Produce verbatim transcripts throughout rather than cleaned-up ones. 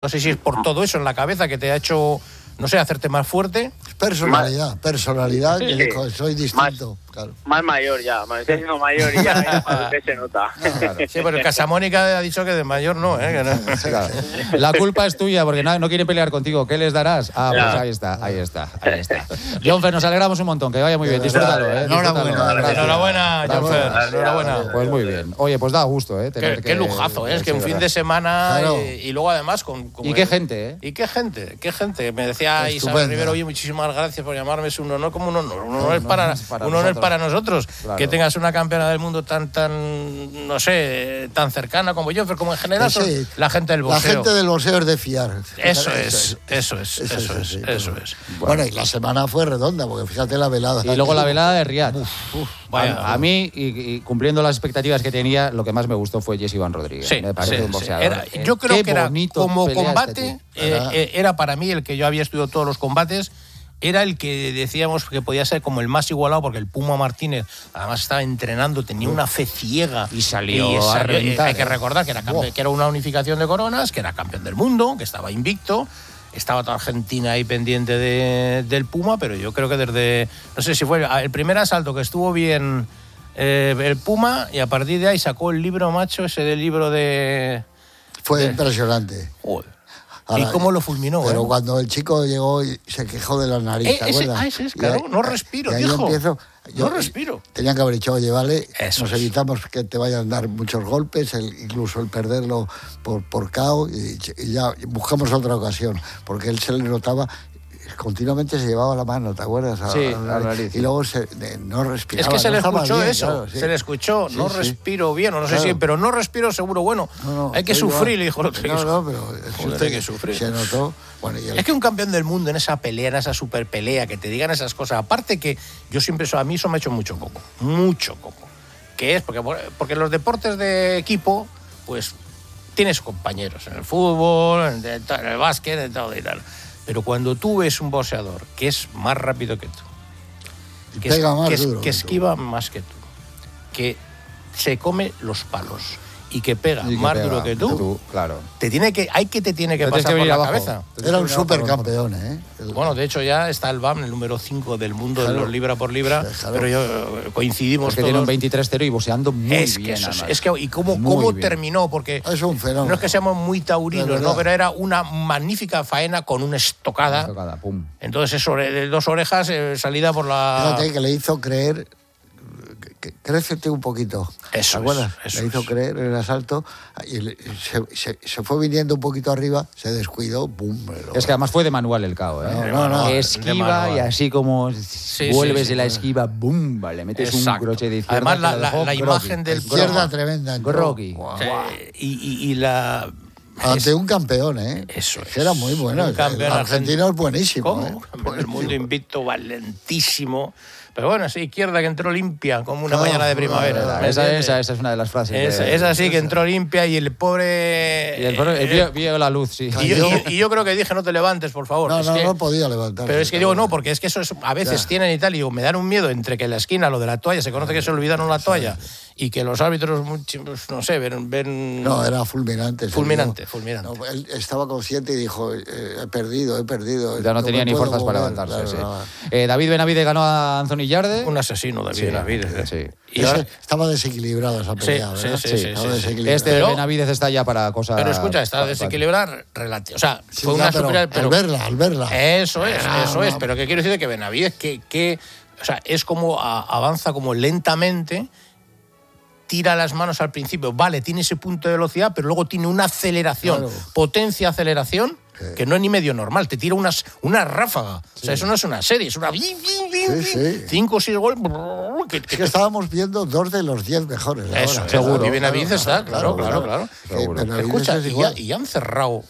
No sé si es por todo eso en la cabeza que te ha hecho, no sé, hacerte más fuerte. Personalidad, más, personalidad, sí, que sí. soy distinto. Más, claro. más mayor ya, me estoy haciendo mayor y ya, ya para usted se nota. No, claro. Sí, pero el Casamónica ha dicho que de mayor no, ¿eh? Que no. Claro. La culpa es tuya porque no, no quiere pelear contigo. ¿Qué les darás? Ah, ya. pues ahí está, ahí está, ahí está. Jonfer, nos alegramos un montón, que vaya muy bien. Disfrútalo, ¿eh? Enhorabuena. Enhorabuena, Jonfer. Enhorabuena. Pues muy bien. Oye, pues da gusto, ¿eh? Qué, que, qué lujazo, ¿eh? Es que un fin de semana claro. y, y luego además con... con y qué gente, ¿eh? Y qué gente, qué gente. Me decía Estupendo. Isabel Rivero, oye, muchísimas gracias por llamarme, es un honor como un honor. Un honor No, es para, no es para un honor nosotros. para nosotros. Claro. Que tengas una campeona del mundo tan, tan, no sé, tan cercana como Jonfer, como en general Sí, son sí. la gente del La boxeo. gente del boxeo es de fiar. Eso es, eso es, eso es, eso es. sí, Eso pero- es. Bueno, y la semana fue redonda, porque fíjate la velada. Y luego la velada de Riyadh. Vaya, a, a mí, y, y cumpliendo las expectativas que tenía, lo que más me gustó fue Jesse Iván Rodríguez. Sí, me parece sí, un sí. boxeador. Era- Eh, yo creo qué que era bonito como pelea combate, este tío. eh, eh, era para mí el que yo había estudiado todos los combates, era el que decíamos que podía ser como el más igualado, porque el Puma Martínez además estaba entrenando, tenía una fe ciega. Y salió y a salió- reventar, Hay que eh. recordar que era, campe- Buah. que era una unificación de coronas, que era campeón del mundo, que estaba invicto. Estaba toda Argentina ahí pendiente de, del Puma, pero yo creo que desde, no sé si fue el primer asalto que estuvo bien eh, el Puma, y a partir de ahí sacó el libro, macho, ese del libro de... Fue de- Impresionante. Joder. Ahora, ¿Y cómo lo fulminó? Pero eh? cuando el chico llegó y se quejó de la nariz, Eh, ¿te ese- acuerdas? ah, ese es, Y claro, ahí- no respiro, y ahí dijo. empiezo, No respiro. Tenían que haber dicho, oye, vale, Eso nos es. evitamos que te vayan a dar muchos golpes, el- incluso el perderlo por, por K O, y, y ya buscamos otra ocasión, porque él se le notaba, continuamente se llevaba la mano, ¿te acuerdas? A- Sí, a la a la nariz. Y luego se, de- no respiraba. Es que se no le estaba escuchó bien, eso, claro, sí. se le escuchó, Sí, no sí. respiro bien, o no sé Claro. si, pero no respiro seguro, bueno, No, no, hay que estoy sufrir, igual. le dijo el otro. No, no, pero Joder, usted hay que sufrir. se notó. Bueno, y el- Es que un campeón del mundo en esa pelea, en esa super pelea, que te digan esas cosas, aparte que yo siempre, eso, a mí eso me ha hecho mucho coco, mucho coco, que es porque, porque los deportes de equipo, pues tienes compañeros en el fútbol, en el, en el básquet, en todo y tal, pero cuando tú ves un boxeador que es más rápido que tú, y que, pega es- más que, es- duro que que tú. esquiva más que tú, que se come los palos y que pega Y que más pega, duro que tú, claro. te tiene que, hay que te tiene que Te tienes pasar que por venir la abajo. cabeza. Te tienes Era que un venir abajo, supercampeón, ¿eh? El- Bueno, de hecho ya está el B A M, el número cinco del mundo Claro. de los libra por libra, Claro. pero yo eh, coincidimos Porque todos. tiene un veintitrés cero y boxeando muy es que bien. eso, es- además. es que y cómo, Muy cómo bien. terminó, porque Es un fenómeno. no es que seamos muy De taurinos, verdad. no, pero era una magnífica faena con una estocada. Tocada, pum. Entonces eso de dos orejas, eh, salida por la... Fíjate que le hizo creer, que- que- crécete un poquito. Eso ¿Te es, acuerdas? eso le hizo es. creer en el asalto y le- se, se- se fue viniendo un poquito arriba, se descuidó, ¡pum! Pero- Es que además fue de manual el K O, ¿eh? No, no, no. De Esquiva manual. y así como sí, vuelves sí, de la sí. esquiva, ¡bum! Vale, metes Exacto. un croche de izquierda. Además, que la- lo la- dejó la groggy. imagen del- izquierda broma. tremenda. entró. Groggy. Guau. Sí, y, y- y la... Ante es- un campeón, ¿eh? Eso Que era muy bueno. Un El campeón argentino es buenísimo. ¿Cómo? ¿eh? Campeón del mundo invicto, valentísimo. Pero bueno, sí, izquierda que entró limpia, como una Claro, mañana de claro, primavera. claro. ¿me Esa, entiendes? esa, esa es una de las frases. Esa, de- esa sí que entró limpia y el pobre... Y el, pobre- el eh, vio, vio la luz, sí. y, yo, y- y yo creo que dije, no te levantes, por favor. No, Es no, que- no podía levantar. Pero es que digo, no, porque es que eso es, a veces Ya. tienen y tal, y digo, me dan un miedo entre que en la esquina, lo de la toalla, se conoce que se olvidaron la toalla, y que los árbitros, mucho- pues, no sé, ven... ven No, era fulminante. se Fulminante, vio. fulminante. No, él estaba consciente y dijo, eh, he perdido, he perdido. Ya no me tenía ni puedo fuerzas para mover, levantarse. claro, sí. no. Eh, David Benavides ganó a Anthony Yarde. Un asesino, David Sí, Benavides. sí. Y Ese- ahora- estaba desequilibrado esa pelea, Sí, ¿verdad? sí, sí, sí, Estaba sí, sí. desequilibrado. Este Pero- Benavides está ya para cosas. Pero escucha, está pa- pa- desequilibrada relativo. O sea, Sí, fue ya, una pero superioridad, pero- al verla, al verla. Eso es, Ah, eso es. no. Pero ¿qué quiero decir de que Benavides, que, que, o sea, es como a- avanza como lentamente, tira las manos al principio, vale, tiene ese punto de velocidad, pero luego tiene una aceleración, Claro. potencia, aceleración, Sí. que no es ni medio normal, te tira unas, una ráfaga. O sea, eso no es una serie, es una... Sí, sí. Cinco o seis goles... Que, Es que estábamos viendo dos de los diez mejores. Eso, ahora. seguro. Y Benavides está, claro, claro, claro. Que Seguro. Benavides Escucha, es y ya, igual. y ya han cerrado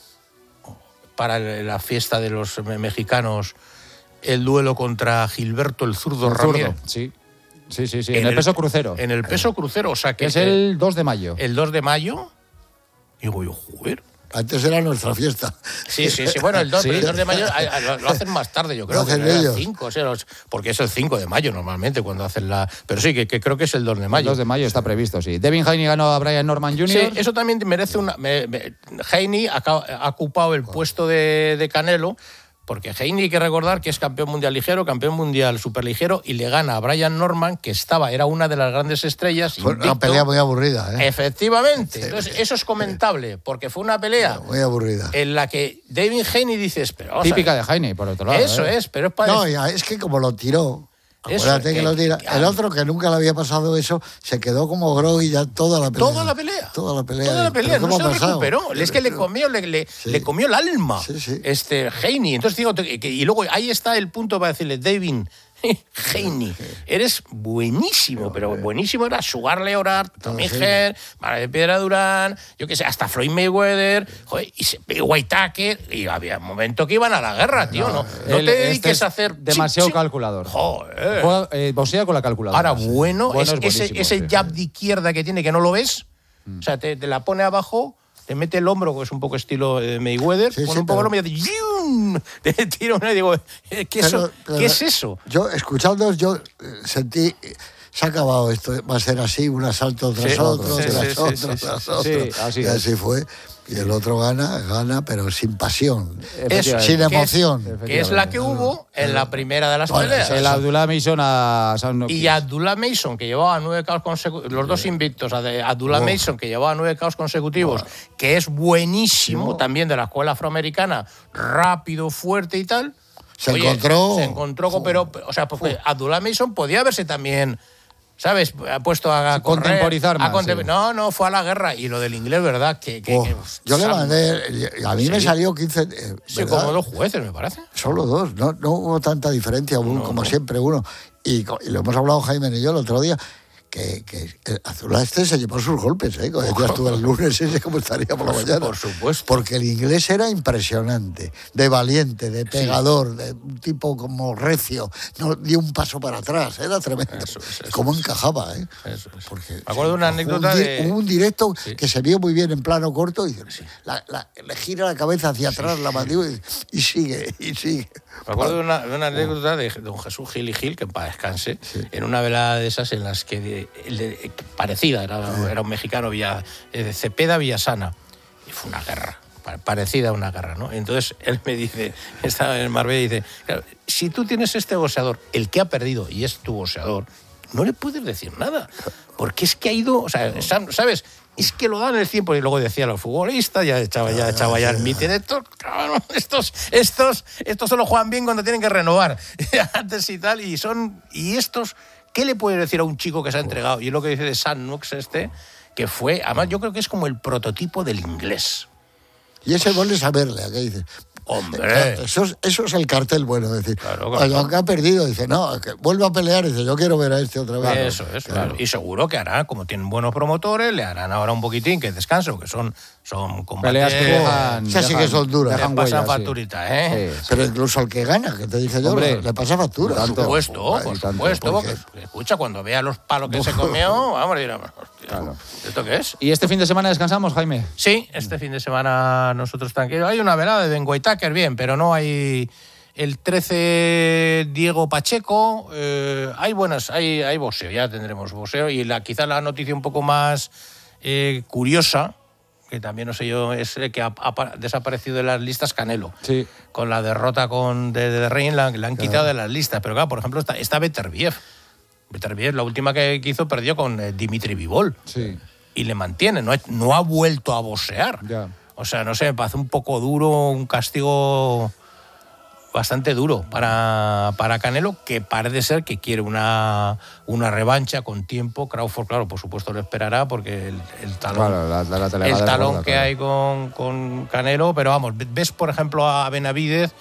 para el- la fiesta de los me- mexicanos el duelo contra Gilberto el Zurdo El zurdo, Ramírez. sí. Sí, sí, sí. En, el peso crucero. En el peso crucero, o sea que que es el dos de mayo. el dos de mayo. Digo yo, joder, Antes era nuestra fiesta. Sí, sí, sí. Bueno, el dos, ¿Sí? el dos de mayo lo, lo hacen más tarde, yo creo. ¿Lo hacen que ellos? El cinco, o sea, los, porque es el cinco de mayo normalmente cuando hacen la... Pero sí, que, que creo que es el dos de mayo. El dos de mayo está previsto, sí. Devin Haney ganó a Brian Norman junior Sí, eso también merece una... Me, me, Haney ha, ha ocupado el puesto de, de Canelo, porque Haney hay que recordar que es campeón mundial ligero, campeón mundial superligero, y le gana a Brian Norman, que estaba, era una de las grandes estrellas. Fue invicto. una pelea muy aburrida, ¿eh? Efectivamente. Entonces, eso es comentable, porque fue una pelea Muy aburrida. en la que Devin Haney dices, pero... vamos a Típica ver, de Haney, por otro lado. Eso ¿eh? es, pero es para... No, ya, es que como lo tiró, Eso, acuérdate que, que- lo tira. que- El otro, que nunca le había pasado eso, se quedó como groggy ya toda la pelea. Toda la pelea. Toda la pelea. Toda la pelea, ¿Pero no cómo se ha pasado? recuperó. Es que le comió, le, le, Sí. le comió el alma. Sí, sí. Este Haney. Entonces digo, que- que- y luego ahí está el punto para decirle, Devin Haney, eres buenísimo, pero buenísimo era Sugar Leonard, Tommy sí. Hearn, Mara de Piedra Durán, yo qué sé, hasta Floyd Mayweather, joder, y se- White Tucker, y había un momento que iban a la guerra, tío, no, no, Él- te este dediques es a hacer... demasiado ching, ching. calculador. Joder. Juega, eh, boxea con la calculadora. Ahora, bueno, Bueno, es, es ese, buenísimo, ese sí. jab de izquierda que tiene que no lo ves, o sea, te, te la pone abajo, te mete el hombro, que es un poco estilo eh, Mayweather, Sí, pone sí, un poco el pero- hombro y hace ¡yum! Te tira una y digo, eh, ¿qué, eso, Pero- pero- ¿qué es eso? Yo, escuchando, yo eh, sentí... eh, Se ha acabado esto, va a ser así, un asalto tras Sí, otro, sí, tras sí, sí, otro, sí, tras sí, otro. sí, así y es. así fue. Y el otro gana, gana, pero sin pasión. Eso, sin que es- emoción. Que es la que hubo en la primera de las Bueno, peleas. El Abdullah Mason a Sam Y Abdullah Mason, que llevaba nueve caos consecutivos, los dos invictos, a de Abdullah Oh. Mason, que llevaba nueve caos consecutivos, que es buenísimo, también de la escuela afroamericana, rápido, fuerte y tal. Se encontró- Se encontró, con- pero, o sea, porque Abdullah Mason podía haberse también, ¿sabes? Ha puesto a, Sí, correr, contemporizar a más, contem- sí. No, no, fue a la guerra. Y lo del inglés, ¿verdad? Que, que- Oh, que- yo le Sam- mandé, a mí me Sí. salió quince, eh, Sí, ¿verdad? como dos jueces, me parece. Solo dos, no, no hubo tanta diferencia, hubo No, como no. siempre uno. Y, co- y lo hemos hablado Jaime y yo el otro día, que, que el Abdullah este se llevó sus golpes, ¿eh? Cuando ya estuvo el lunes, ese como estaría por la Por su- mañana. por supuesto. Porque el inglés era impresionante, de valiente, de pegador, de un tipo como recio, no dio un paso para atrás, era tremendo. Eso es, eso Cómo encajaba, ¿eh? Eso es. Porque, Me acuerdo de una hubo anécdota un di- de- Hubo un directo Sí. que se vio muy bien en plano corto y la- la- le gira la cabeza hacia atrás, la mandíbula y, y sigue, y sigue. Me acuerdo de una, de una anécdota de don Jesús Gil y Gil, que en paz descanse, en una velada de esas en las que, de- el de- parecida, era, era un mexicano, Villa, eh, de Cepeda Villasana, y fue una guerra, pa- parecida a una guerra, ¿no? Entonces él me dice, estaba en Marbella y dice, claro, si tú tienes este boxeador, el que ha perdido y es tu boxeador, no le puedes decir nada, porque es que ha ido, o sea, ¿sabes? Es que lo dan el tiempo. Y luego decía los futbolistas, ya echaba ya, echaba ya el mite de estos, cabrón, estos, estos, estos solo juegan bien cuando tienen que renovar. Antes y tal, y son, y estos, ¿qué le puedes decir a un chico que se ha entregado? Y es lo que dice de Sam Nux este, que fue, además yo creo que es como el prototipo del inglés. Y ese gol es saberle, ¿a qué dice? Hombre. Eso es, eso es el cartel bueno, es decir, Claro, claro. aunque ha perdido, dice, no, que vuelve a pelear, dice, yo quiero ver a este otra vez. Eso es, claro. Y seguro que hará, como tienen buenos promotores, le harán ahora un poquitín que descanse, que son, son combates. Peleas que dejan, Esas sí que dejan- son duras. dejan Le pasan huellas, sí. facturita, ¿eh? Sí, sí. Pero incluso al que gana, que te dije yo, Hombre, le pasa factura. Por tanto. supuesto, Joder, por y tanto, supuesto. porque- Porque, escucha, cuando vea los palos que se comió, vamos a decir, hostia, Claro. ¿esto qué es? ¿Y este fin de semana descansamos, Jaime? Sí, este fin de semana nosotros tranquilos. Hay una velada de Ben Whitaker, bien, pero no hay el trece Diego Pacheco. Eh, hay buenas, hay, hay boxeo, ya tendremos boxeo. Y la, quizá la noticia un poco más eh, curiosa, que también no sé yo, es eh, que ha, ha desaparecido de las listas Canelo. Sí. Con la derrota con de, de Reign la, la han quitado de las listas. Pero claro, por ejemplo, está, está Beterbiev. Beterbiev, la última que hizo, perdió con eh, Dimitri Bivol. Sí. Y le mantiene, no ha, no ha vuelto a boxear. Ya. O sea, no sé, me parece un poco duro, un castigo bastante duro para, para Canelo, que parece ser que quiere una, una revancha con tiempo. Crawford, claro, por supuesto lo esperará porque el, el talón, Claro, la- la- la el delegada talón gorda, que claro. hay con, con Canelo, pero vamos, ves por ejemplo a Benavidez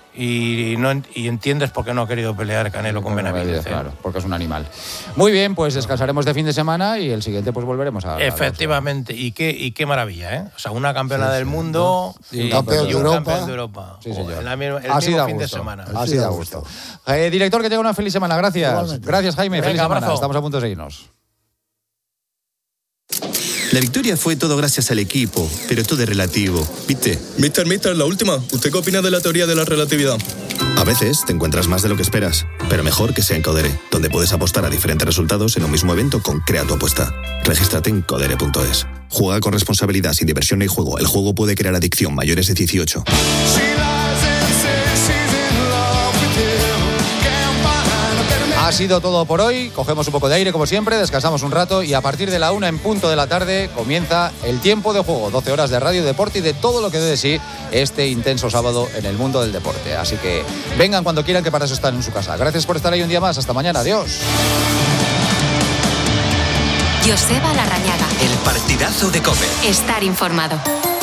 y, no, en- y entiendes por qué no ha querido pelear Canelo con Benavidez. ¿eh? Claro, porque es un animal. Muy bien, pues descansaremos de fin de semana y el siguiente pues volveremos a... a- Efectivamente, y qué, y qué maravilla, ¿eh? O sea, una campeona Sí, del sí, mundo y y un campeón de un Europa. campeón de Europa. Sí, señor. En la misma- el Así mismo da fin de gusto. semana. Así da gusto. Eh, director, que tenga una feliz semana. Gracias. Igualmente. Gracias, Jaime. Venga, Feliz semana. abrazo. Estamos a punto de seguirnos. La victoria fue todo gracias al equipo, pero todo es relativo, ¿viste? Mister, mister, la última. ¿Usted qué opina de la teoría de la relatividad? A veces te encuentras más de lo que esperas, pero mejor que sea en Codere, donde puedes apostar a diferentes resultados en un mismo evento con Crea tu apuesta. Regístrate en codere punto es. Juega con responsabilidad, sin diversión ni juego. El juego puede crear adicción. Mayores de dieciocho. Ha sido todo por hoy. Cogemos un poco de aire, como siempre, descansamos un rato y a partir de la una en punto de la tarde comienza el tiempo de juego. doce horas de radio, deporte y de todo lo que dé de sí este intenso sábado en el mundo del deporte. Así que vengan cuando quieran, que para eso están en su casa. Gracias por estar ahí un día más. Hasta mañana. Adiós. Joseba Larrañaga. El partidazo de COPE. Estar informado.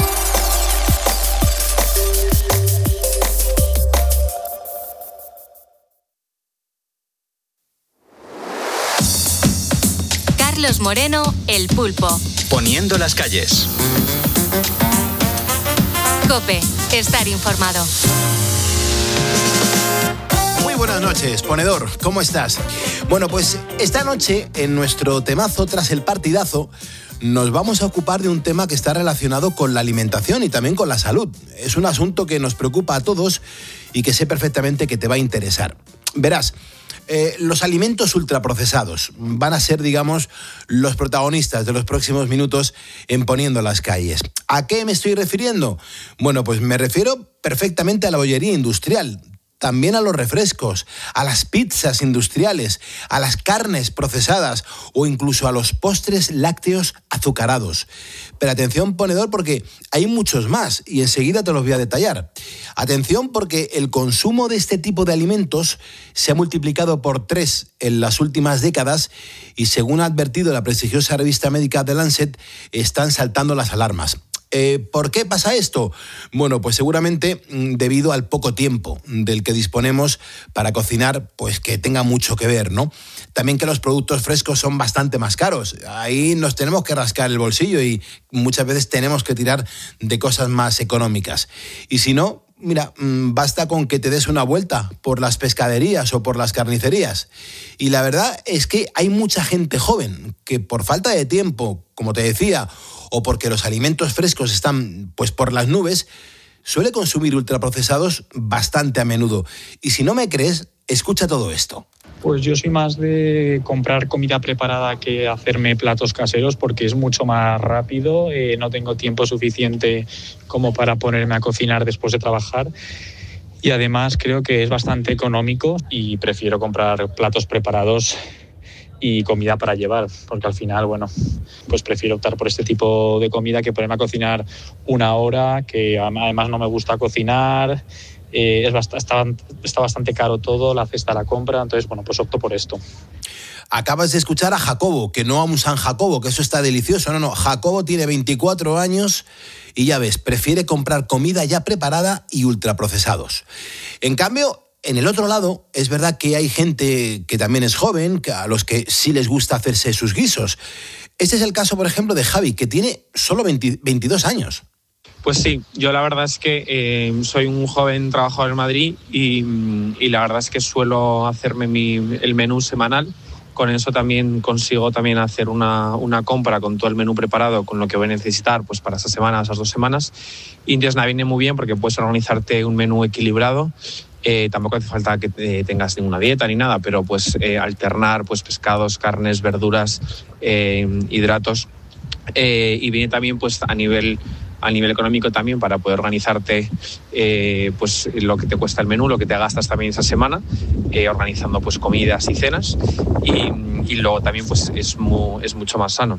Carlos Moreno, El Pulpo. Poniendo las calles. COPE. Estar informado. Muy buenas noches, ponedor. ¿Cómo estás? Bueno, pues esta noche, en nuestro temazo tras el partidazo, nos vamos a ocupar de un tema que está relacionado con la alimentación y también con la salud. Es un asunto que nos preocupa a todos y que sé perfectamente que te va a interesar. Verás, eh, los alimentos ultraprocesados van a ser, digamos, los protagonistas de los próximos minutos en Poniendo las calles. ¿A qué me estoy refiriendo? Bueno, pues me refiero perfectamente a la bollería industrial. También a los refrescos, a las pizzas industriales, a las carnes procesadas o incluso a los postres lácteos azucarados. Pero atención, ponedor, porque hay muchos más y enseguida te los voy a detallar. Atención, porque el consumo de este tipo de alimentos se ha multiplicado por tres en las últimas décadas y, según ha advertido la prestigiosa revista médica The Lancet, están saltando las alarmas. Eh, ¿Por qué pasa esto? Bueno, pues seguramente debido al poco tiempo del que disponemos para cocinar, pues que tenga mucho que ver, ¿no? También que los productos frescos son bastante más caros. Ahí nos tenemos que rascar el bolsillo y muchas veces tenemos que tirar de cosas más económicas. Y si no, mira, basta con que te des una vuelta por las pescaderías o por las carnicerías. Y la verdad es que hay mucha gente joven que por falta de tiempo, como te decía, o porque los alimentos frescos están pues por las nubes, suele consumir ultraprocesados bastante a menudo. Y si no me crees, escucha todo esto. Pues yo soy más de comprar comida preparada que hacerme platos caseros porque es mucho más rápido, eh, no tengo tiempo suficiente como para ponerme a cocinar después de trabajar y además creo que es bastante económico y prefiero comprar platos preparados y comida para llevar, porque al final, bueno, pues prefiero optar por este tipo de comida que ponerme a cocinar una hora, que además no me gusta cocinar. Eh, es bast- está, está bastante caro todo, la cesta la compra, entonces, bueno, pues opto por esto. Acabas de escuchar a Jacobo, que no a un San Jacobo, que eso está delicioso, no, no, Jacobo tiene veinticuatro años y ya ves, prefiere comprar comida ya preparada y ultraprocesados. En cambio, en el otro lado, es verdad que hay gente que también es joven, que a los que sí les gusta hacerse sus guisos. Este es el caso, por ejemplo, de Javi, que tiene solo veinte, veintidós años. Pues sí, yo la verdad es que eh, soy un joven trabajador en Madrid y, y la verdad es que suelo hacerme mi, el menú semanal. Con eso también consigo también hacer una, una compra con todo el menú preparado, con lo que voy a necesitar pues para esa semana, esas dos semanas. Y entonces me viene muy bien porque puedes organizarte un menú equilibrado. Eh, tampoco hace falta que te, tengas ninguna dieta ni nada, pero pues eh, alternar pues pescados, carnes, verduras, eh, hidratos. Eh, y viene también pues a nivel a nivel económico también para poder organizarte eh, pues lo que te cuesta el menú, lo que te gastas también esa semana, eh, organizando pues comidas y cenas y, y luego también pues es, muy, es mucho más sano.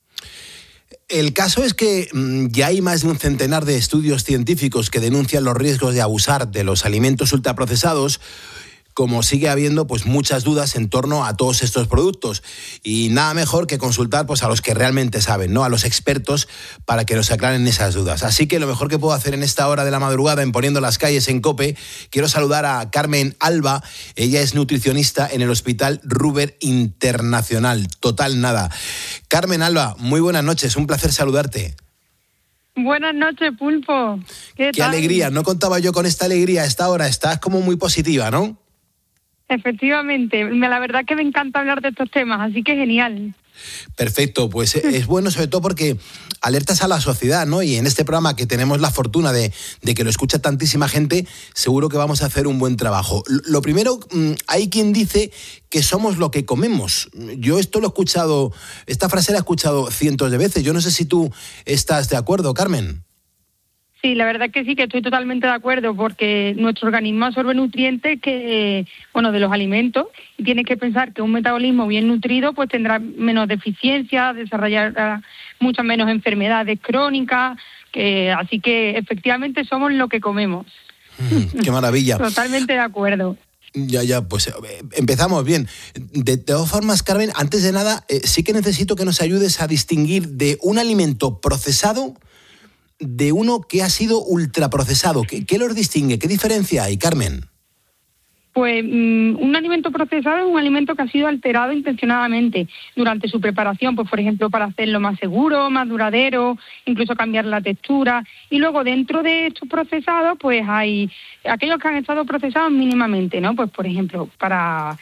El caso es que mmm, ya hay más de un centenar de estudios científicos que denuncian los riesgos de abusar de los alimentos ultraprocesados, como sigue habiendo pues muchas dudas en torno a todos estos productos. Y nada mejor que consultar pues a los que realmente saben, ¿no? A los expertos, para que nos aclaren esas dudas. Así que lo mejor que puedo hacer en esta hora de la madrugada en Poniendo las calles en COPE, quiero saludar a Carmen Alba. Ella es nutricionista en el Hospital Ruber Internacional. Total nada. Carmen Alba, muy buenas noches, un placer saludarte. Buenas noches, Pulpo. ¿Qué, Qué tal? alegría, no contaba yo con esta alegría a esta hora. Estás como muy positiva, ¿no? Efectivamente, la verdad es que me encanta hablar de estos temas, así que genial. Perfecto, pues es bueno sobre todo porque alertas a la sociedad, ¿no? Y en este programa que tenemos la fortuna de, de que lo escucha tantísima gente, seguro que vamos a hacer un buen trabajo. Lo primero, hay quien dice que somos lo que comemos. Yo esto lo he escuchado, esta frase la he escuchado cientos de veces. Yo no sé si tú estás de acuerdo, Carmen. Sí, la verdad que sí, que estoy totalmente de acuerdo, porque nuestro organismo absorbe nutrientes que, bueno, de los alimentos, y tiene que pensar que un metabolismo bien nutrido pues tendrá menos deficiencias, desarrollará muchas menos enfermedades crónicas, que así que efectivamente somos lo que comemos. Mm, ¡Qué maravilla! Totalmente de acuerdo. Ya, ya, pues eh, empezamos bien. De, de todas formas, Carmen, antes de nada, eh, sí que necesito que nos ayudes a distinguir de un alimento procesado de uno que ha sido ultraprocesado. ¿Qué, qué los distingue? ¿Qué diferencia hay, Carmen? Pues um, un alimento procesado es un alimento que ha sido alterado intencionadamente durante su preparación, pues por ejemplo para hacerlo más seguro, más duradero, incluso cambiar la textura. Y luego dentro de estos procesados pues hay aquellos que han estado procesados mínimamente, ¿no? Pues por ejemplo para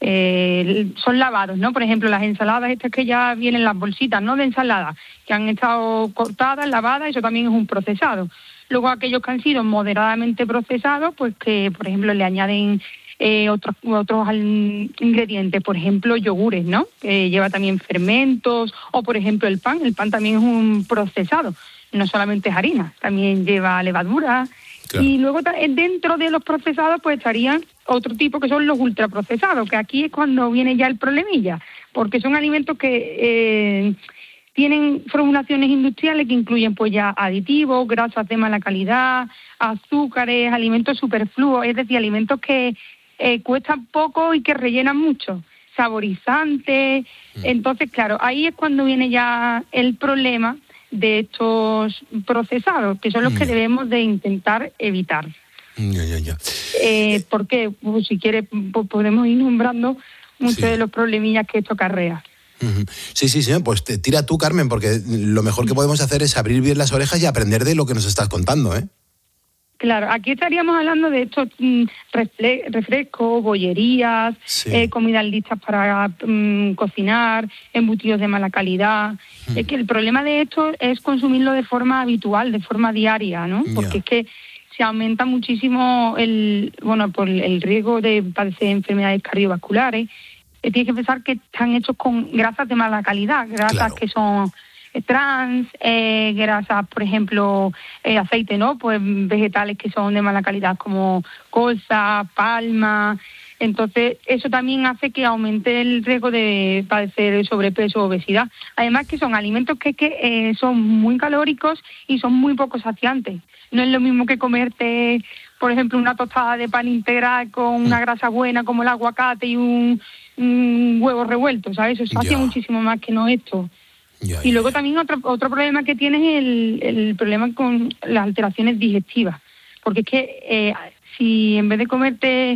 eh, son lavados, ¿no? Por ejemplo las ensaladas estas que ya vienen las bolsitas, ¿no? De ensalada, que han estado cortadas, lavadas, eso también es un procesado. Luego aquellos que han sido moderadamente procesados, pues que por ejemplo le añaden Eh, otros otros ingredientes, por ejemplo, yogures, ¿no? Que lleva también fermentos, o por ejemplo el pan. El pan también es un procesado, no solamente es harina, también lleva levadura. Claro. Y luego dentro de los procesados pues estarían otro tipo que son los ultraprocesados, que aquí es cuando viene ya el problemilla, porque son alimentos que eh, tienen formulaciones industriales que incluyen pues ya aditivos, grasas de mala calidad, azúcares, alimentos superfluos, es decir, alimentos que Eh, cuestan poco y que rellenan mucho, saborizantes. Mm. Entonces, claro, ahí es cuando viene ya el problema de estos procesados, que son los mm. que debemos de intentar evitar. Ya, ya, ya. Eh, ¿Por qué? Pues, si quiere, pues, podemos ir nombrando muchos sí. de los problemillas que esto acarrea. Sí, sí, sí, pues te tira tú, Carmen, porque lo mejor que podemos hacer es abrir bien las orejas y aprender de lo que nos estás contando, ¿eh? Claro, aquí estaríamos hablando de estos mm, refle- refrescos, bollerías, sí. eh, comidas listas para mm, cocinar, embutidos de mala calidad. Mm. Es que el problema de esto es consumirlo de forma habitual, de forma diaria, ¿no? Porque yeah. es que se aumenta muchísimo el, bueno, por el riesgo de padecer enfermedades cardiovasculares. Eh, tienes que pensar que están hechos con grasas de mala calidad, grasas claro. que son trans, eh, grasas, por ejemplo, eh, aceite, ¿no? Pues vegetales que son de mala calidad como colza, palma. Entonces, eso también hace que aumente el riesgo de padecer sobrepeso o obesidad. Además que son alimentos que, que eh, son muy calóricos y son muy poco saciantes. No es lo mismo que comerte, por ejemplo, una tostada de pan integral con una grasa buena como el aguacate y un, un huevo revuelto, ¿sabes? Eso sacia yeah. muchísimo más que no esto. Ya, y luego ya. también otro otro problema que tienes es el, el problema con las alteraciones digestivas, porque es que eh, si en vez de comerte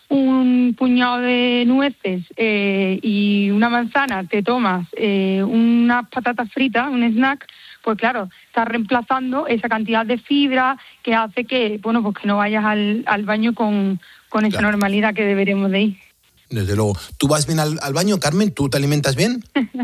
un puñado de nueces eh, y una manzana te tomas eh, unas patatas fritas, un snack, pues claro, estás reemplazando esa cantidad de fibra que hace que, bueno, pues que no vayas al, al baño con, con esa claro. normalidad que deberíamos de ir. Desde luego. ¿Tú vas bien al, al baño, Carmen? ¿Tú te alimentas bien?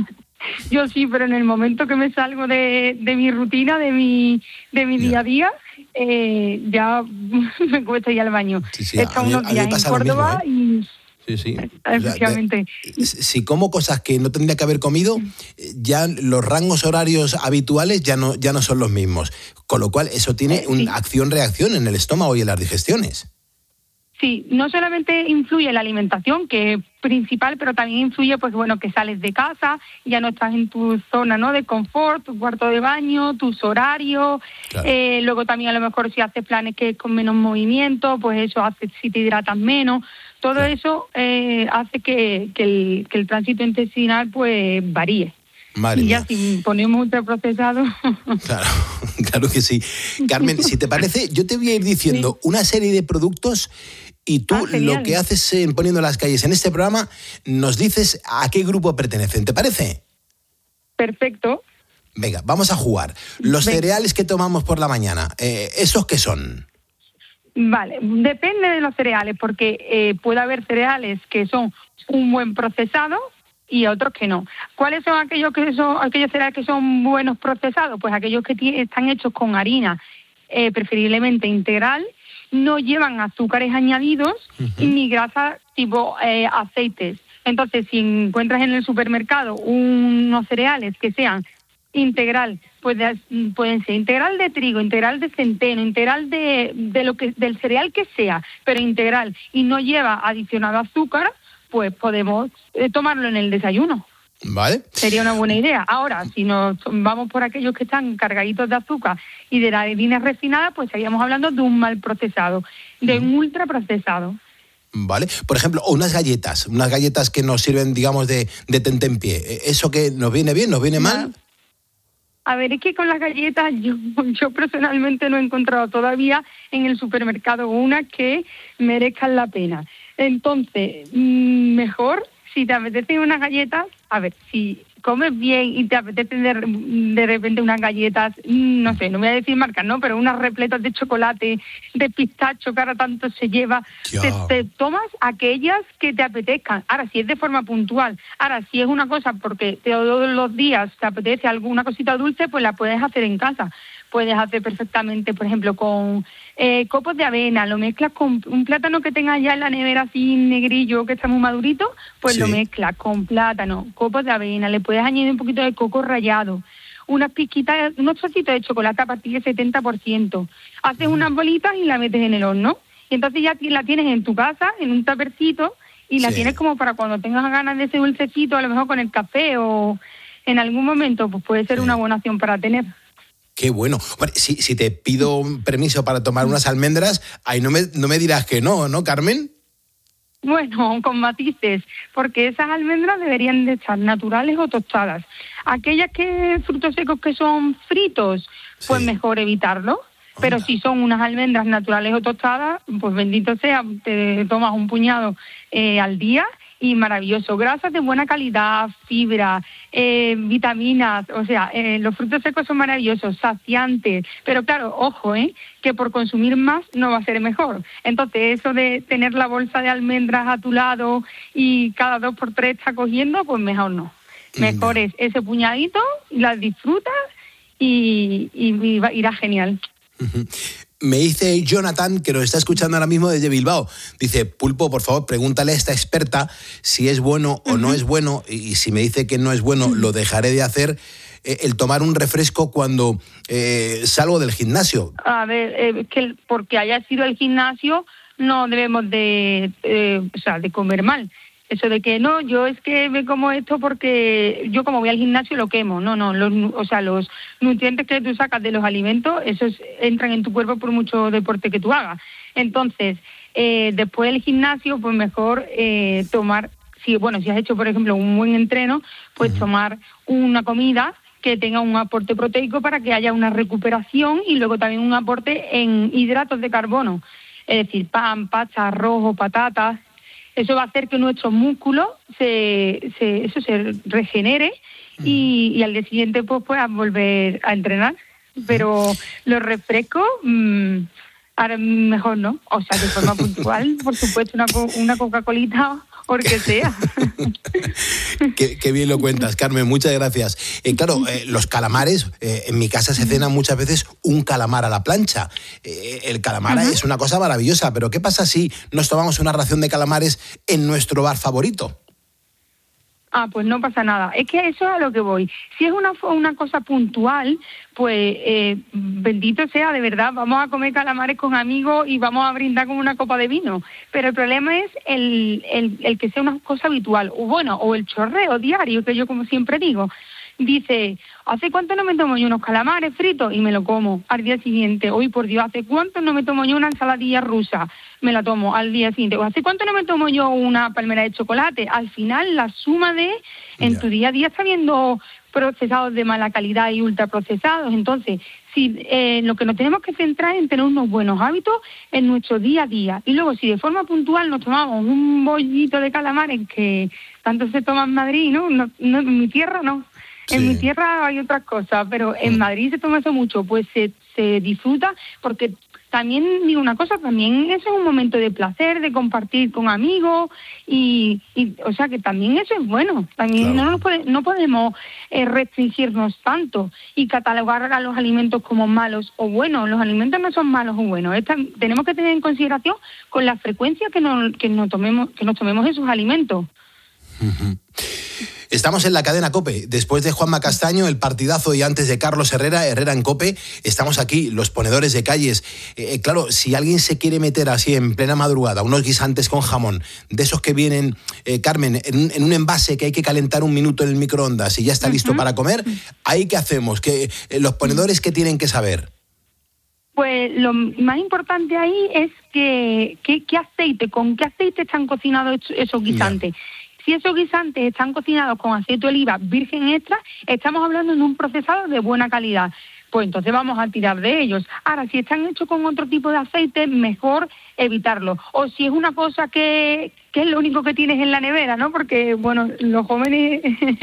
Yo sí, pero en el momento que me salgo de, de mi rutina, de mi de mi día a día, eh, ya me cuesta ir al baño. Sí, sí, He estado unos días en Córdoba mismo, ¿eh? y... Sí, sí. Efectivamente. Si como cosas que no tendría que haber comido, ya los rangos horarios habituales ya no, ya no son los mismos. Con lo cual, eso tiene una sí. acción-reacción en el estómago y en las digestiones. Sí, no solamente influye la alimentación, que es principal, pero también influye, pues bueno, que sales de casa, ya no estás en tu zona, ¿no?, de confort, tu cuarto de baño, tus horarios. Claro. Eh, luego también a lo mejor si haces planes que con menos movimiento, pues eso hace si te hidratas menos. Todo claro. eso eh, hace que, que, el, que el tránsito intestinal pues varíe. Madre y ya mía. Si ponemos ultraprocesado... Claro, claro que sí. Carmen, si te parece, yo te voy a ir diciendo sí. una serie de productos y tú ah, lo que haces en Poniendo las Calles en este programa nos dices a qué grupo pertenecen. ¿Te parece? Perfecto. Venga, vamos a jugar. Los Venga. cereales que tomamos por la mañana, eh, ¿esos qué son? Vale, depende de los cereales, porque eh, puede haber cereales que son un buen procesado, y otros que no. ¿Cuáles son aquellos que son aquellos cereales que son buenos procesados? Pues aquellos que t- están hechos con harina, eh, preferiblemente integral, no llevan azúcares añadidos uh-huh. ni grasa tipo eh, aceites. Entonces, si encuentras en el supermercado unos cereales que sean integral, pues de, pueden ser integral de trigo, integral de centeno, integral de, de lo que del cereal que sea, pero integral y no lleva adicionado azúcar, pues podemos eh, tomarlo en el desayuno. Vale. Sería una buena idea. Ahora, si nos vamos por aquellos que están cargaditos de azúcar y de la harina refinada, pues estaríamos hablando de un mal procesado, de un ultra procesado. Vale. Por ejemplo, unas galletas, unas galletas que nos sirven, digamos, de, de tentempié. ¿Eso que nos viene bien, nos viene mal? A ver, es que con las galletas yo, yo personalmente no he encontrado todavía en el supermercado una que merezcan la pena. Entonces, mejor, si te apetecen unas galletas, a ver, si comes bien y te apetece de, de repente unas galletas, no sé, no voy a decir marcas, ¿no? Pero unas repletas de chocolate, de pistacho, que ahora tanto se lleva, te, te tomas aquellas que te apetezcan. Ahora, si es de forma puntual, ahora, si es una cosa porque todos los días te apetece alguna cosita dulce, pues la puedes hacer en casa. Puedes hacer perfectamente, por ejemplo, con eh, copos de avena, lo mezclas con un plátano que tengas ya en la nevera así negrillo, que está muy madurito, pues sí. Lo mezclas con plátano, copos de avena, le puedes añadir un poquito de coco rallado, unas pizquitas, unos trocitos de chocolate a partir del setenta por ciento. Haces unas bolitas y la metes en el horno. Y entonces ya la tienes en tu casa, en un tapercito, y la sí. tienes como para cuando tengas ganas de ese dulcecito, a lo mejor con el café o en algún momento, pues puede ser sí. una buena opción para tener. Qué bueno. Bueno, si, si te pido un permiso para tomar unas almendras, ahí no me, no me dirás que no, ¿no, Carmen? Bueno, con matices, porque esas almendras deberían de estar naturales o tostadas. Aquellas que frutos secos que son fritos, pues sí. mejor evitarlo. Pero si son unas almendras naturales o tostadas, pues bendito sea, te tomas un puñado eh, al día y maravilloso. Grasas de buena calidad, fibra, eh, vitaminas, o sea, eh, los frutos secos son maravillosos, saciantes, pero claro, ojo, eh, que por consumir más no va a ser mejor. Entonces, eso de tener la bolsa de almendras a tu lado y cada dos por tres está cogiendo, pues mejor no. Mejor es ese puñadito, las disfrutas y, y, y irá genial. Uh-huh. Me dice Jonathan, que nos está escuchando ahora mismo desde Bilbao. Dice, Pulpo, por favor, pregúntale a esta experta si es bueno o uh-huh. no es bueno, y si me dice que no es bueno, uh-huh. lo dejaré de hacer, eh, el tomar un refresco cuando eh, salgo del gimnasio. A ver, eh, que porque haya sido el gimnasio no debemos de, eh, o sea, de comer mal. Eso de que no, yo es que me como esto porque yo como voy al gimnasio lo quemo. No, no, los, o sea, los nutrientes que tú sacas de los alimentos, esos entran en tu cuerpo por mucho deporte que tú hagas. Entonces, eh, después del gimnasio, pues mejor eh, tomar, si bueno, si has hecho, por ejemplo, un buen entreno, pues uh-huh. tomar una comida que tenga un aporte proteico para que haya una recuperación y luego también un aporte en hidratos de carbono. Es decir, pan, pasta, arroz o patatas. Eso va a hacer que nuestro músculo se, se, eso se regenere y, y al día siguiente pues puedas volver a entrenar. Pero los refrescos, mmm, ahora mejor no. O sea, de forma puntual, por supuesto, una, una Coca-Colita o que sea. qué, qué bien lo cuentas, Carmen, muchas gracias. Eh, claro, eh, los calamares, eh, en mi casa se cena muchas veces un calamar a la plancha. Eh, el calamar uh-huh. es una cosa maravillosa, pero ¿qué pasa si nos tomamos una ración de calamares en nuestro bar favorito? Ah, pues no pasa nada. Es que eso es a lo que voy. Si es una, una cosa puntual, pues eh, bendito sea, de verdad, vamos a comer calamares con amigos y vamos a brindar con una copa de vino. Pero el problema es el, el, el que sea una cosa habitual, o bueno, o el chorreo diario, que yo como siempre digo. Dice, ¿hace cuánto no me tomo yo unos calamares fritos? Y me lo como al día siguiente. Hoy, por Dios, ¿hace cuánto no me tomo yo una ensaladilla rusa? Me la tomo al día siguiente. ¿O hace cuánto no me tomo yo una palmera de chocolate? Al final, la suma de, en yeah. tu día a día está viendo procesados de mala calidad y ultraprocesados. Entonces, si eh, lo que nos tenemos que centrar es en tener unos buenos hábitos en nuestro día a día. Y luego, si de forma puntual nos tomamos un bollito de calamares que tanto se toma en Madrid, ¿no? no, no en mi tierra no. En sí. mi tierra hay otras cosas, pero en Madrid se toma eso mucho, pues se, se disfruta porque también digo una cosa, también eso es un momento de placer, de compartir con amigos y, y o sea que también eso es bueno. También claro. no, nos puede, no podemos eh, restringirnos tanto y catalogar a los alimentos como malos o buenos. Los alimentos no son malos o buenos. Esta, tenemos que tener en consideración con la frecuencia que nos, que nos tomemos, que nos tomemos esos alimentos. Uh-huh. Estamos en la cadena COPE, después de Juanma Castaño, el partidazo, y antes de Carlos Herrera, Herrera en COPE, estamos aquí, los ponedores de calles. Eh, claro, si alguien se quiere meter así en plena madrugada, unos guisantes con jamón, de esos que vienen, eh, Carmen, en un, en un envase que hay que calentar un minuto en el microondas y ya está uh-huh. listo para comer, ¿ahí qué hacemos? ¿Qué, eh, los ponedores qué tienen que saber? Pues lo más importante ahí es que, que qué aceite, con qué aceite están cocinados esos guisantes. Yeah. Si esos guisantes están cocinados con aceite de oliva virgen extra, estamos hablando de un procesado de buena calidad. Pues entonces vamos a tirar de ellos. Ahora, si están hechos con otro tipo de aceite, mejor evitarlo. O si es una cosa que, que es lo único que tienes en la nevera, ¿no? Porque, bueno, los jóvenes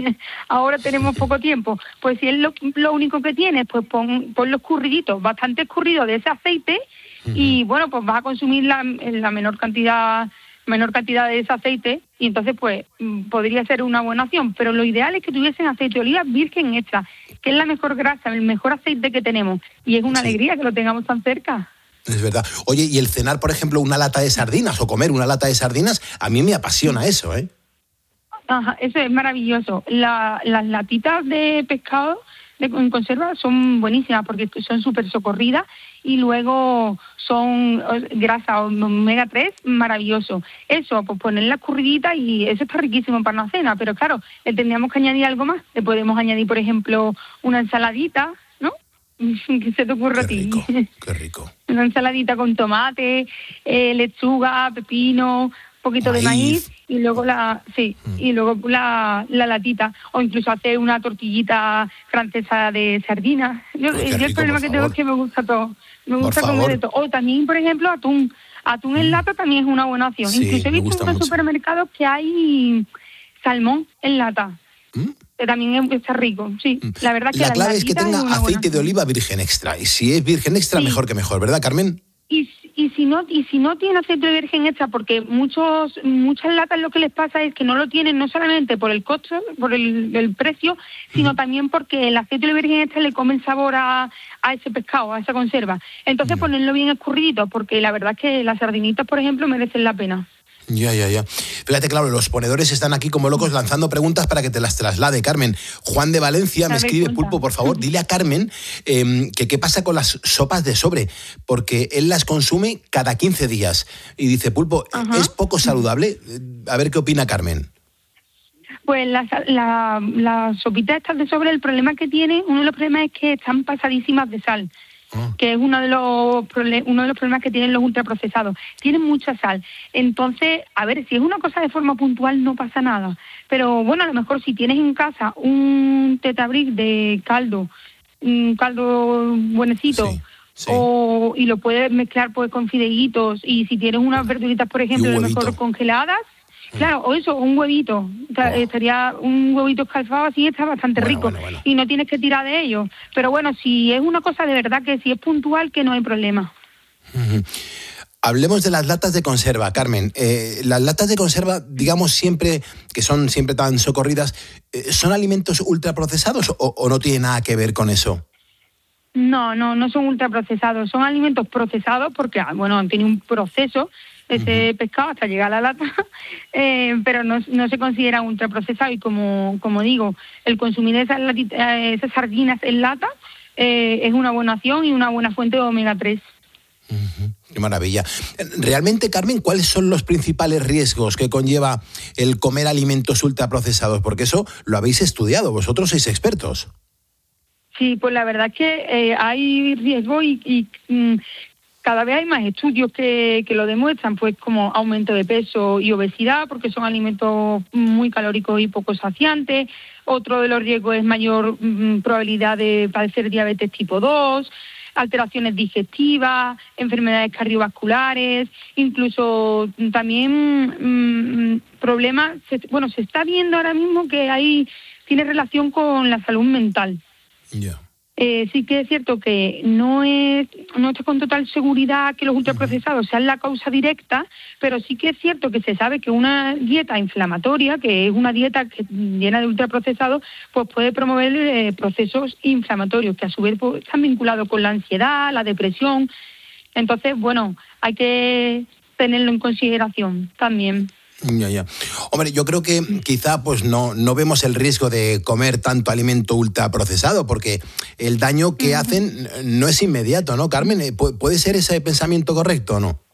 ahora tenemos poco tiempo. Pues si es lo, lo único que tienes, pues pon, pon los escurriditos, bastante escurridos de ese aceite uh-huh. y, bueno, pues vas a consumir la, la menor cantidad... menor cantidad de ese aceite y entonces pues podría ser una buena opción, pero lo ideal es que tuviesen aceite de oliva virgen extra, que es la mejor grasa, el mejor aceite que tenemos y es una sí. alegría que lo tengamos tan cerca. Es verdad. Oye, y el cenar, por ejemplo, una lata de sardinas o comer una lata de sardinas, a mí me apasiona eso, ¿eh? Ajá, eso es maravilloso. La, las latitas de pescado de, en conserva son buenísimas porque son súper socorridas y luego son grasa omega tres, maravilloso. Eso, pues poner la escurridita y eso está riquísimo para una cena, pero claro, le tendríamos que añadir algo más. Le podemos añadir, por ejemplo, una ensaladita, ¿no? ¿Qué se te ocurre a ti? Rico, qué rico. Una ensaladita con tomate, eh, lechuga, pepino, un poquito maíz. de maíz y luego la sí mm. y luego la, la latita o incluso hacer una tortillita francesa de sardinas. Yo, pues yo rico, el problema que tengo es que me gusta todo. Me gusta por comer favor. de todo. O también, por ejemplo, atún. Atún en lata también es una buena opción. Sí, incluso he visto en los supermercados que hay salmón en lata. ¿Mm? Que también está rico, sí. La verdad que la clave es que tenga es aceite de oliva virgen extra. Y si es virgen extra, sí. mejor que mejor, ¿verdad, Carmen? Y, y si no y si no tiene aceite de virgen extra, porque muchos muchas latas lo que les pasa es que no lo tienen no solamente por el costo, por el, el precio, sino mm. también porque el aceite de virgen extra le come el sabor a, a ese pescado, a esa conserva. Entonces mm. ponerlo bien escurridito, porque la verdad es que las sardinitas, por ejemplo, merecen la pena. Ya, ya, ya. Fíjate, claro, los ponedores están aquí como locos lanzando preguntas para que te las traslade, Carmen. Juan de Valencia me escribe, cuenta. Pulpo, por favor, dile a Carmen eh, que qué pasa con las sopas de sobre, porque él las consume cada quince días. Y dice, Pulpo, Ajá. ¿es poco saludable? A ver qué opina Carmen. Pues la, la, la sopita estas de sobre, el problema que tiene, uno de los problemas es que están pasadísimas de sal. Que es uno de los uno de los problemas que tienen los ultraprocesados. Tienen mucha sal. Entonces, a ver, si es una cosa de forma puntual no pasa nada. Pero bueno, a lo mejor si tienes en casa un tetabric de caldo, un caldo buenecito, sí, sí. O, y lo puedes mezclar pues con fideitos, y si tienes unas verduritas, por ejemplo, a lo mejor congeladas, claro, o eso, un huevito. O sea, oh. Estaría un huevito escalfado así, está bastante bueno, rico. Bueno, bueno. Y no tienes que tirar de ello. Pero bueno, si es una cosa de verdad, que si es puntual, que no hay problema. Uh-huh. Hablemos de las latas de conserva, Carmen. Eh, las latas de conserva, digamos siempre, que son siempre tan socorridas, eh, ¿son alimentos ultraprocesados o, o no tiene nada que ver con eso? No, no, no son ultraprocesados. Son alimentos procesados porque, bueno, han tenido un proceso ese uh-huh. pescado hasta llegar a la lata, eh, pero no, no se considera ultraprocesado y como, como digo, el consumir esas, latita, esas sardinas en lata eh, es una buena opción y una buena fuente de omega tres. Uh-huh. Qué maravilla. Realmente, Carmen, ¿cuáles son los principales riesgos que conlleva el comer alimentos ultraprocesados? Porque eso lo habéis estudiado, vosotros sois expertos. Sí, pues la verdad es que eh, hay riesgo y... y mm, cada vez hay más estudios que, que lo demuestran, pues como aumento de peso y obesidad, porque son alimentos muy calóricos y poco saciantes. Otro de los riesgos es mayor mm, probabilidad de padecer diabetes tipo dos, alteraciones digestivas, enfermedades cardiovasculares, incluso también mmm, problemas. Se, bueno, se está viendo ahora mismo que hay tiene relación con la salud mental. Ya. Yeah. Eh, sí que es cierto que no es no está con total seguridad que los ultraprocesados sean la causa directa, pero sí que es cierto que se sabe que una dieta inflamatoria, que es una dieta que, llena de ultraprocesados, pues puede promover eh, procesos inflamatorios que a su vez pues, están vinculados con la ansiedad, la depresión. Entonces, bueno, hay que tenerlo en consideración también. Ya, ya. Hombre, yo creo que quizá pues no, no vemos el riesgo de comer tanto alimento ultraprocesado, porque el daño que hacen no es inmediato, ¿no, Carmen? ¿Puede ser ese pensamiento correcto o no?